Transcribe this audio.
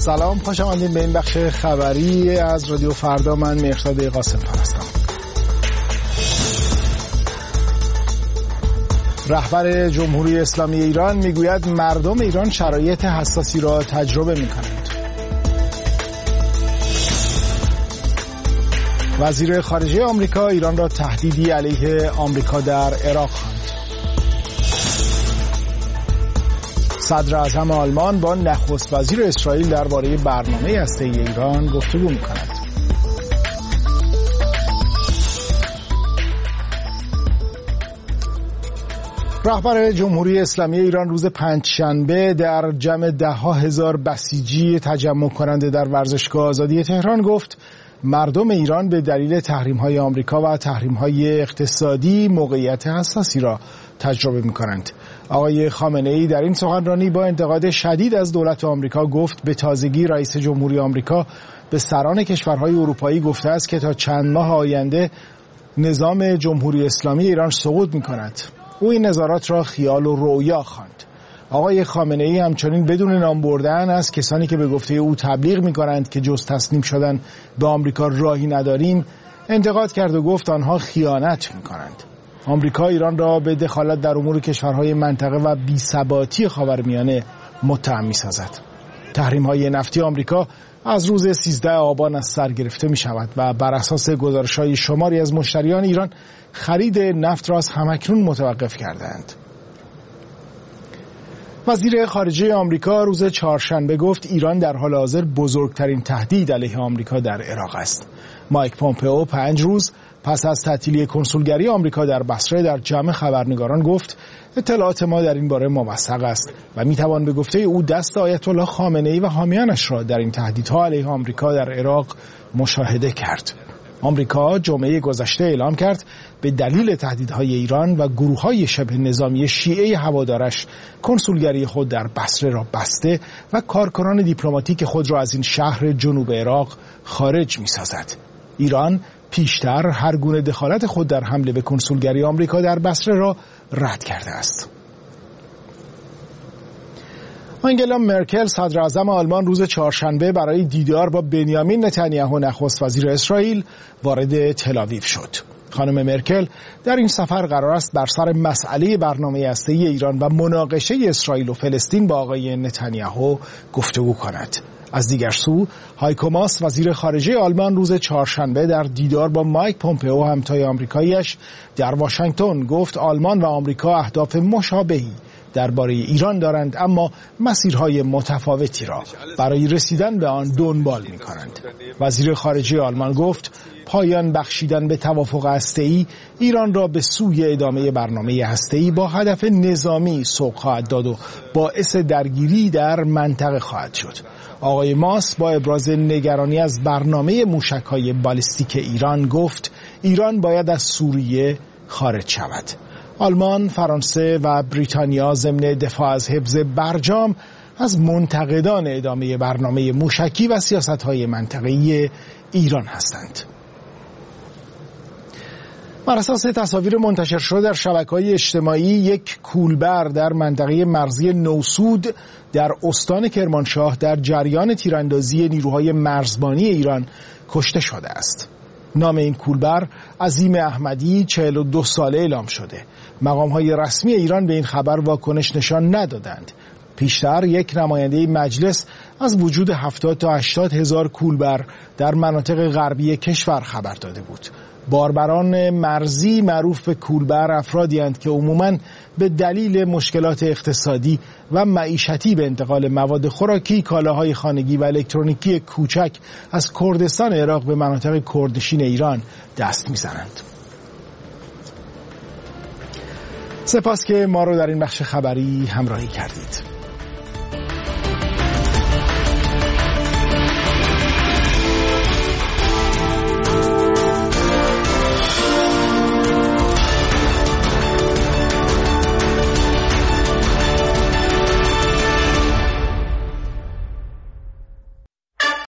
سلام، خوش آمدید به این بخش خبری از رادیو فردا. من مهرداد قاسم‌پور هستم. رهبر جمهوری اسلامی ایران میگوید مردم ایران شرایط حساسی را تجربه می‌کنند. وزیر خارجه آمریکا ایران را تهدیدی علیه آمریکا در عراق خواند. صدر اعظم آلمان با نخست وزیر اسرائیل درباره برنامه هسته‌ای ایران گفتگو می‌کند. رهبر جمهوری اسلامی ایران روز پنجشنبه در جمع ده‌ها هزار بسیجی تجمع کننده در ورزشگاه آزادی تهران گفت مردم ایران به دلیل تحریم‌های آمریکا و تحریم‌های اقتصادی موقعیت حساسی را تجربه می‌کنند. آقای خامنه‌ای در این سخنرانی با انتقاد شدید از دولت آمریکا گفت به تازگی رئیس جمهوری آمریکا به سران کشورهای اروپایی گفته است که تا چند ماه آینده نظام جمهوری اسلامی ایران سقوط می‌کند. او این نظارات را خیال و رؤیا خواند. آقای خامنه‌ای همچنین بدون نام بردن از کسانی که به گفته او تبلیغ می‌کنند که جز تسلیم شدن به آمریکا راهی نداریم انتقاد کرد و گفت آنها خیانت می‌کنند. آمریکا ایران را به دخالت در امور کشورهای منطقه و بی‌ثباتی خاورمیانه متهم می‌سازد. تحریم‌های نفتی آمریکا از روز 13 آبان از سر گرفته می‌شود و بر اساس گزارش‌های شماری از مشتریان ایران خرید نفت را از همکنون متوقف کردند. وزیر خارجه آمریکا روز چهارشنبه گفت ایران در حال حاضر بزرگترین تهدید علیه آمریکا در عراق است. مایک پومپئو 5 روز پس از تعطیلی کنسولگری آمریکا در بصره در جمع خبرنگاران گفت اطلاعات ما در این باره موثق است و میتوان به گفته او دست آیت الله خامنه‌ای و حامیانش را در این تهدیدها علیه آمریکا در عراق مشاهده کرد. آمریکا جمعه گذشته اعلام کرد به دلیل تهدیدهای ایران و گروه‌های شبه نظامی شیعه هوادارش کنسولگری خود در بصره را بسته و کارکنان دیپلماتیک خود را از این شهر جنوب عراق خارج می‌سازد. ایران پیشتر هر گونه دخالت خود در حمله به کنسولگری آمریکا در بصره را رد کرده است. آنگلا مرکل صدر اعظم آلمان روز چهارشنبه برای دیدار با بنیامین نتانیاهو نخست وزیر اسرائیل وارد تل‌آویو شد. خانم مرکل در این سفر قرار است بر سر مسئله برنامه هسته‌ای ایران و مناقشه اسرائیل و فلسطین با آقای نتانیاهو گفتگو کند. از دیگر سو هایکو ماس وزیر خارجه آلمان روز چهارشنبه در دیدار با مایک پومپئو همتای آمریکایی‌اش در واشنگتن گفت آلمان و آمریکا اهداف مشابهی درباره ایران دارند اما مسیرهای متفاوتی را برای رسیدن به آن دنبال می‌کنند. وزیر خارجه آلمان گفت پایان بخشیدن به توافق هسته‌ای ایران را به سوی ادامه برنامه هسته‌ای با هدف نظامی سوق خواهد داد و باعث درگیری در منطقه خواهد شد. آقای ماس با ابراز نگرانی از برنامه موشک‌های بالستیک ایران گفت ایران باید از سوریه خارج شود. آلمان، فرانسه و بریتانیا ضمن دفاع از حفظ برجام از منتقدان ادامه برنامه موشکی و سیاست‌های منطقه‌ای ایران هستند. بر اساس تصاویر منتشر شده در شبکه‌های اجتماعی یک کولبر در منطقه مرزی نوسود در استان کرمانشاه در جریان تیراندازی نیروهای مرزبانی ایران کشته شده است. نام این کولبر عظیم احمدی 42 ساله اعلام شده. مقام‌های رسمی ایران به این خبر واکنش نشان ندادند. پیشتر یک نماینده مجلس از وجود 70 تا 80 هزار کولبر در مناطق غربی کشور خبر داده بود. باربران مرزی معروف به کولبر افرادی هستند که عموماً به دلیل مشکلات اقتصادی و معیشتی به انتقال مواد خوراکی، کالاهای خانگی و الکترونیکی کوچک از کردستان عراق به مناطق کردنشین ایران دست می‌زنند. سپاس که ما رو در این بخش خبری همراهی کردید.